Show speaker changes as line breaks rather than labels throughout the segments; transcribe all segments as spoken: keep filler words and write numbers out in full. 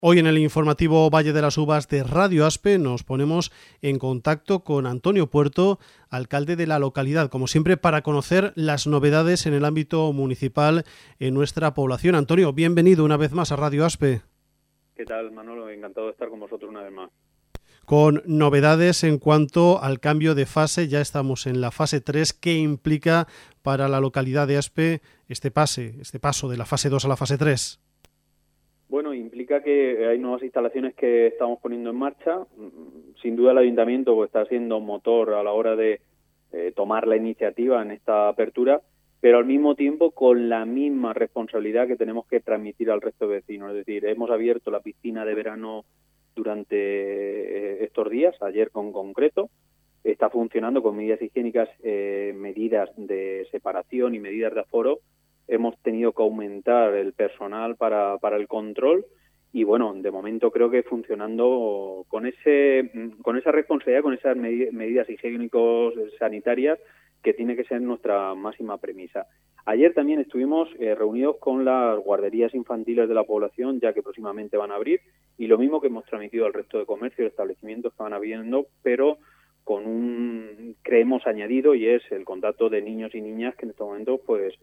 Hoy en el informativo Valle de las Uvas de Radio Aspe nos ponemos en contacto con Antonio Puerto, alcalde de la localidad, como siempre para conocer las novedades en el ámbito municipal en nuestra población. Antonio, bienvenido una vez más a Radio Aspe.
¿Qué tal, Manolo? Encantado de estar con vosotros una vez más.
Con novedades en cuanto al cambio de fase, ya estamos en la fase tres, ¿qué implica para la localidad de Aspe este pase, este paso de la fase dos a la fase tres?
Bueno, implica que hay nuevas instalaciones que estamos poniendo en marcha. Sin duda el ayuntamiento pues, está siendo motor a la hora de eh, tomar la iniciativa en esta apertura, pero al mismo tiempo con la misma responsabilidad que tenemos que transmitir al resto de vecinos. Es decir, hemos abierto la piscina de verano durante eh, estos días, ayer con concreto. Está funcionando con medidas higiénicas, eh, medidas de separación y medidas de aforo. Hemos tenido que aumentar el personal para, para el control y, bueno, de momento creo que funcionando con ese con esa responsabilidad, con esas med- medidas higiénicos sanitarias que tiene que ser nuestra máxima premisa. Ayer también estuvimos eh, reunidos con las guarderías infantiles de la población, ya que próximamente van a abrir, y lo mismo que hemos transmitido al resto de comercios y establecimientos que van abriendo, pero con un, creemos, añadido, y es el contacto de niños y niñas que en estos momentos, pues,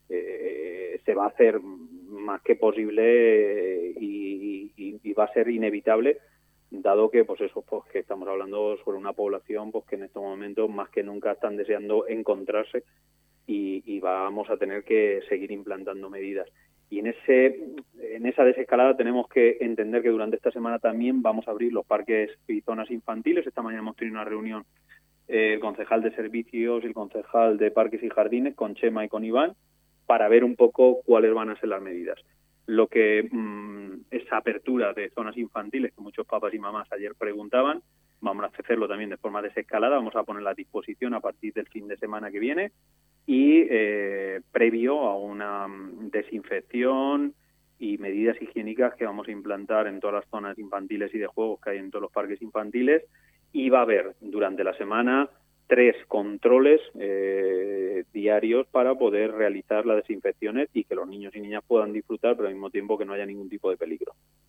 Eh, se va a hacer más que posible eh, y, y, y va a ser inevitable, dado que pues eso pues que estamos hablando sobre una población pues que en estos momentos más que nunca están deseando encontrarse y, y vamos a tener que seguir implantando medidas. Y en ese en esa desescalada tenemos que entender que durante esta semana también vamos a abrir los parques y zonas infantiles. Esta mañana hemos tenido una reunión eh, el concejal de servicios y el concejal de parques y jardines con Chema y con Iván, para ver un poco cuáles van a ser las medidas. Lo que mmm, esa apertura de zonas infantiles que muchos papás y mamás ayer preguntaban, vamos a hacerlo también de forma desescalada, vamos a ponerla a disposición a partir del fin de semana que viene y eh, previo a una desinfección y medidas higiénicas que vamos a implantar en todas las zonas infantiles y de juegos que hay en todos los parques infantiles, y va a haber durante la semana tres controles eh, diarios para poder realizar las desinfecciones y que los niños y niñas puedan disfrutar, pero al mismo tiempo que no haya ningún tipo de peligro.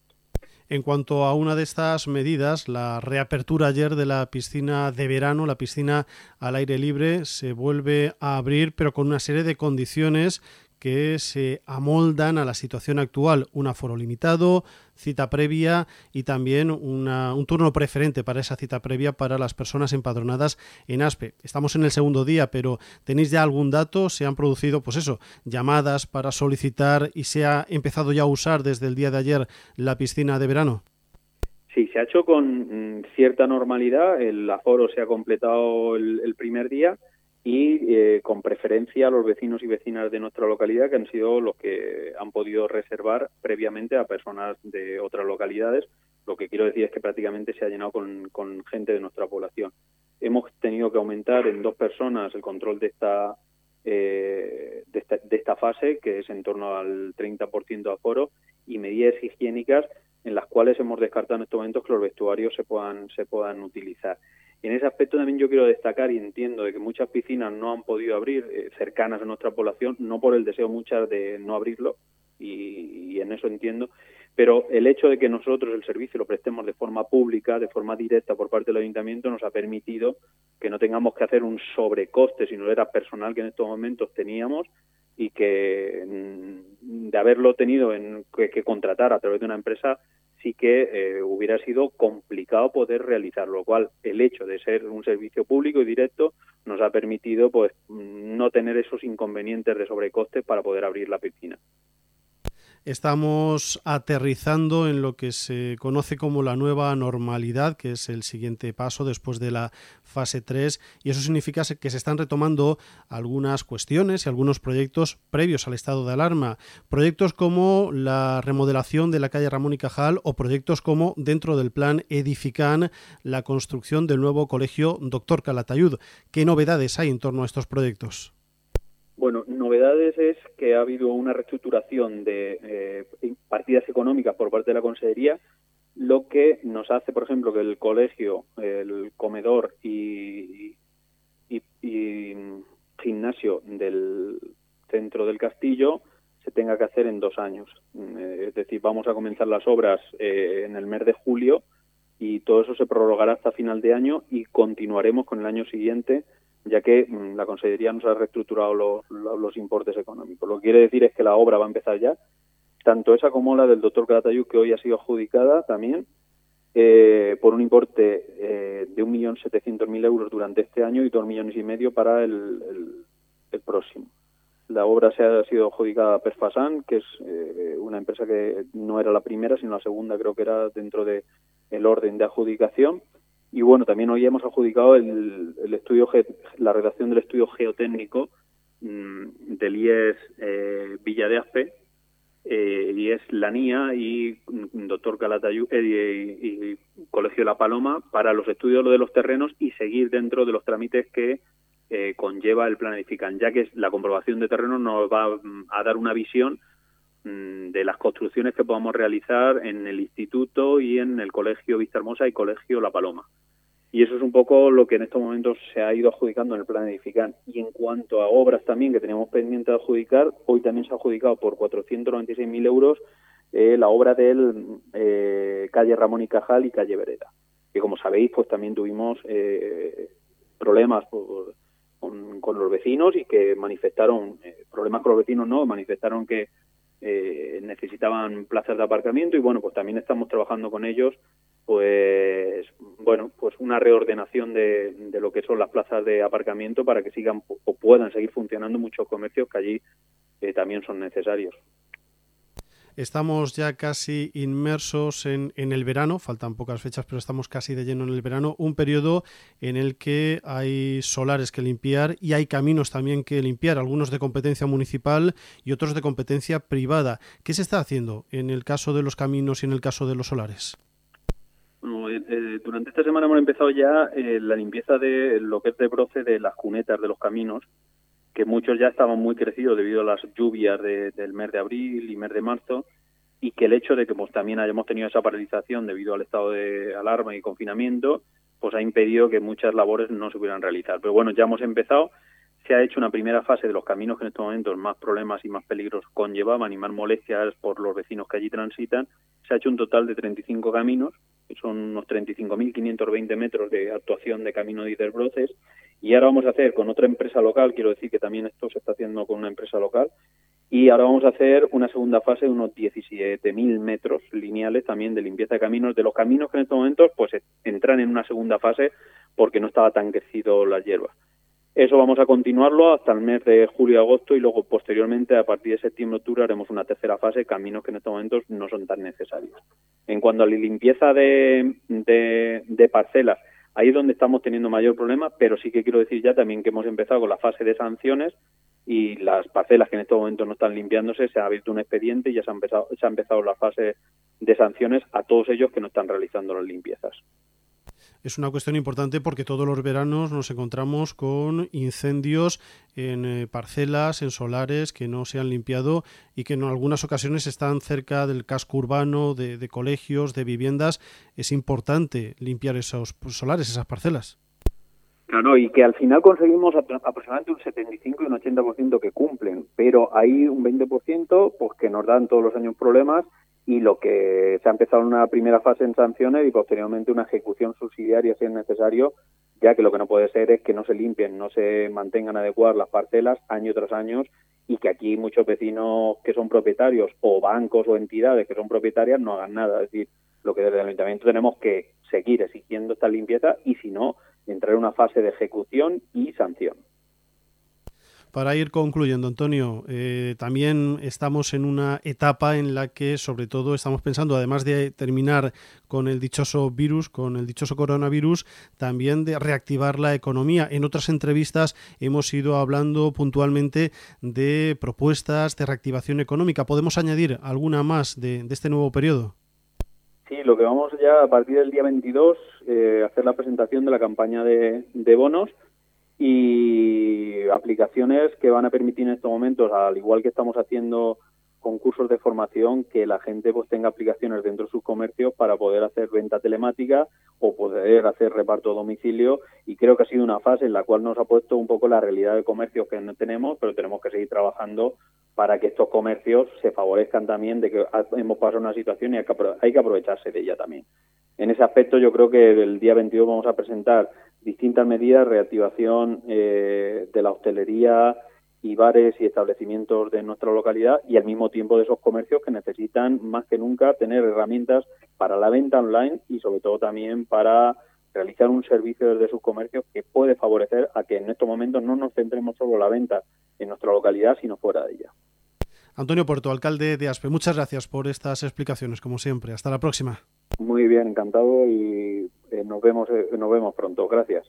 En cuanto a una de estas medidas, la reapertura ayer de la piscina de verano, la piscina al aire libre, se vuelve a abrir, pero con una serie de condiciones que se amoldan a la situación actual: un aforo limitado, cita previa y también una, un turno preferente para esa cita previa para las personas empadronadas en Aspe. Estamos en el segundo día, pero ¿tenéis ya algún dato? ¿Se han producido, pues eso, llamadas para solicitar y se ha empezado ya a usar desde el día de ayer la piscina de verano?
Sí, se ha hecho con mm, cierta normalidad. El aforo se ha completado el, el primer día y eh, con preferencia a los vecinos y vecinas de nuestra localidad, que han sido los que han podido reservar previamente a personas de otras localidades. Lo que quiero decir es que prácticamente se ha llenado con, con gente de nuestra población. Hemos tenido que aumentar en dos personas el control de esta, eh, de esta, de esta fase, que es en torno al treinta por ciento de aforo, y medidas higiénicas en las cuales hemos descartado en estos momentos que los vestuarios se puedan, se puedan utilizar. En ese aspecto también yo quiero destacar, y entiendo de que muchas piscinas no han podido abrir eh, cercanas a nuestra población, no por el deseo muchas de no abrirlo, y, y en eso entiendo, pero el hecho de que nosotros el servicio lo prestemos de forma pública, de forma directa por parte del ayuntamiento, nos ha permitido que no tengamos que hacer un sobrecoste, sino era personal que en estos momentos teníamos, y que de haberlo tenido en, que, que contratar a través de una empresa, sí que eh, hubiera sido complicado poder realizarlo, lo cual el hecho de ser un servicio público y directo nos ha permitido pues no tener esos inconvenientes de sobrecoste para poder abrir la piscina.
Estamos aterrizando en lo que se conoce como la nueva normalidad, que es el siguiente paso después de la fase tres, y eso significa que se están retomando algunas cuestiones y algunos proyectos previos al estado de alarma, proyectos como la remodelación de la calle Ramón y Cajal o proyectos como, dentro del plan Edifican, la construcción del nuevo colegio Doctor Calatayud. ¿Qué novedades hay en torno a estos proyectos?
Bueno, novedades es que ha habido una reestructuración de eh, partidas económicas por parte de la Consejería, lo que nos hace, por ejemplo, que el colegio, el comedor y, y, y gimnasio del centro del castillo se tenga que hacer en dos años. Eh, es decir, vamos a comenzar las obras eh, en el mes de julio y todo eso se prorrogará hasta final de año y continuaremos con el año siguiente, ya que mmm, la Consellería nos ha reestructurado los, los, los importes económicos. Lo que quiere decir es que la obra va a empezar ya, tanto esa como la del doctor Calatayud, que hoy ha sido adjudicada también, eh, por un importe eh, de un millón setecientos mil euros durante este año y dos millones y medio para el, el, el próximo. La obra se ha sido adjudicada a Persfasan, que es eh, una empresa que no era la primera, sino la segunda, creo que era dentro de el orden de adjudicación. Y bueno, también hoy hemos adjudicado el, el estudio, la redacción del estudio geotécnico mmm, del I E S eh, Villa de Aspe, eh, I E S La Nia y doctor Calatayud eh, y, y Colegio La Paloma para los estudios de los terrenos y seguir dentro de los trámites que eh, conlleva el plan Edifican, ya que la comprobación de terrenos nos va a dar una visión de las construcciones que podamos realizar en el instituto y en el Colegio Vista Hermosa y Colegio La Paloma. Y eso es un poco lo que en estos momentos se ha ido adjudicando en el plan Edifican. Y en cuanto a obras también que teníamos pendiente de adjudicar, hoy también se ha adjudicado por cuatrocientos noventa y seis mil euros eh, la obra del eh, calle Ramón y Cajal y calle Vereda, que como sabéis pues también tuvimos eh, problemas por, con, con los vecinos y que manifestaron, eh, problemas con los vecinos no, manifestaron que Eh, necesitaban plazas de aparcamiento y bueno, pues también estamos trabajando con ellos pues bueno, pues una reordenación de, de lo que son las plazas de aparcamiento para que sigan o puedan seguir funcionando muchos comercios que allí eh, también son necesarios.
Estamos ya casi inmersos en, en el verano, faltan pocas fechas, pero estamos casi de lleno en el verano, un periodo en el que hay solares que limpiar y hay caminos también que limpiar, algunos de competencia municipal y otros de competencia privada. ¿Qué se está haciendo en el caso de los caminos y en el caso de los solares?
Bueno, eh, durante esta semana hemos empezado ya eh, la limpieza de lo que es de broce de las cunetas de los caminos, que muchos ya estaban muy crecidos debido a las lluvias de, del mes de abril y mes de marzo, y que el hecho de que pues también hayamos tenido esa paralización debido al estado de alarma y confinamiento, pues ha impedido que muchas labores no se pudieran realizar. Pero bueno, ya hemos empezado, se ha hecho una primera fase de los caminos que en estos momentos más problemas y más peligros conllevaban y más molestias por los vecinos que allí transitan. Se ha hecho un total de treinta y cinco caminos, que son unos treinta y cinco mil quinientos veinte metros de actuación de camino de interbroces, y ahora vamos a hacer con otra empresa local, quiero decir que también esto se está haciendo con una empresa local, y ahora vamos a hacer una segunda fase de unos diecisiete mil metros lineales también de limpieza de caminos, de los caminos que en estos momentos pues entran en una segunda fase porque no estaba tan crecido las hierbas. Eso vamos a continuarlo hasta el mes de julio y agosto y luego posteriormente a partir de septiembre-octubre haremos una tercera fase, caminos que en estos momentos no son tan necesarios. En cuanto a la limpieza de, de, de parcelas, ahí es donde estamos teniendo mayor problema, pero sí que quiero decir ya también que hemos empezado con la fase de sanciones y las parcelas que en estos momentos no están limpiándose, se ha abierto un expediente y ya se ha empezado, se ha empezado la fase de sanciones a todos ellos que no están realizando las limpiezas.
Es una cuestión importante porque todos los veranos nos encontramos con incendios en eh, parcelas, en solares que no se han limpiado y que en algunas ocasiones están cerca del casco urbano, de, de colegios, de viviendas. Es importante limpiar esos solares, esas parcelas.
Claro, y que al final conseguimos aproximadamente un setenta y cinco y un ochenta por ciento que cumplen, pero hay un veinte por ciento pues que nos dan todos los años problemas y lo que se ha empezado en una primera fase en sanciones y posteriormente una ejecución subsidiaria si es necesario, ya que lo que no puede ser es que no se limpien, no se mantengan adecuadas las parcelas año tras año y que aquí muchos vecinos que son propietarios o bancos o entidades que son propietarias no hagan nada. Es decir, lo que desde el ayuntamiento tenemos que seguir exigiendo esta limpieza y si no, entrar en una fase de ejecución y sanción.
Para ir concluyendo, Antonio, eh, también estamos en una etapa en la que, sobre todo, estamos pensando, además de terminar con el dichoso virus, con el dichoso coronavirus, también de reactivar la economía. En otras entrevistas hemos ido hablando puntualmente de propuestas de reactivación económica. ¿Podemos añadir alguna más de, de este nuevo periodo?
Sí, lo que vamos ya a partir del día veintidós, eh, hacer la presentación de la campaña de, de bonos y aplicaciones que van a permitir en estos momentos, al igual que estamos haciendo concursos de formación, que la gente pues tenga aplicaciones dentro de sus comercios para poder hacer venta telemática o poder hacer reparto a domicilio, y creo que ha sido una fase en la cual nos ha puesto un poco la realidad de comercios que no tenemos, pero tenemos que seguir trabajando para que estos comercios se favorezcan también de que hemos pasado una situación y hay que, hay que aprovecharse de ella también. En ese aspecto yo creo que el día veintidós vamos a presentar distintas medidas, reactivación eh, de la hostelería y bares y establecimientos de nuestra localidad, y al mismo tiempo de esos comercios que necesitan más que nunca tener herramientas para la venta online y sobre todo también para realizar un servicio desde sus comercios que puede favorecer a que en estos momentos no nos centremos solo en la venta en nuestra localidad, sino fuera de ella.
Antonio Puerto, alcalde de Aspe, muchas gracias por estas explicaciones, como siempre. Hasta la próxima.
Muy bien, encantado y eh, nos vemos eh, nos vemos pronto. Gracias.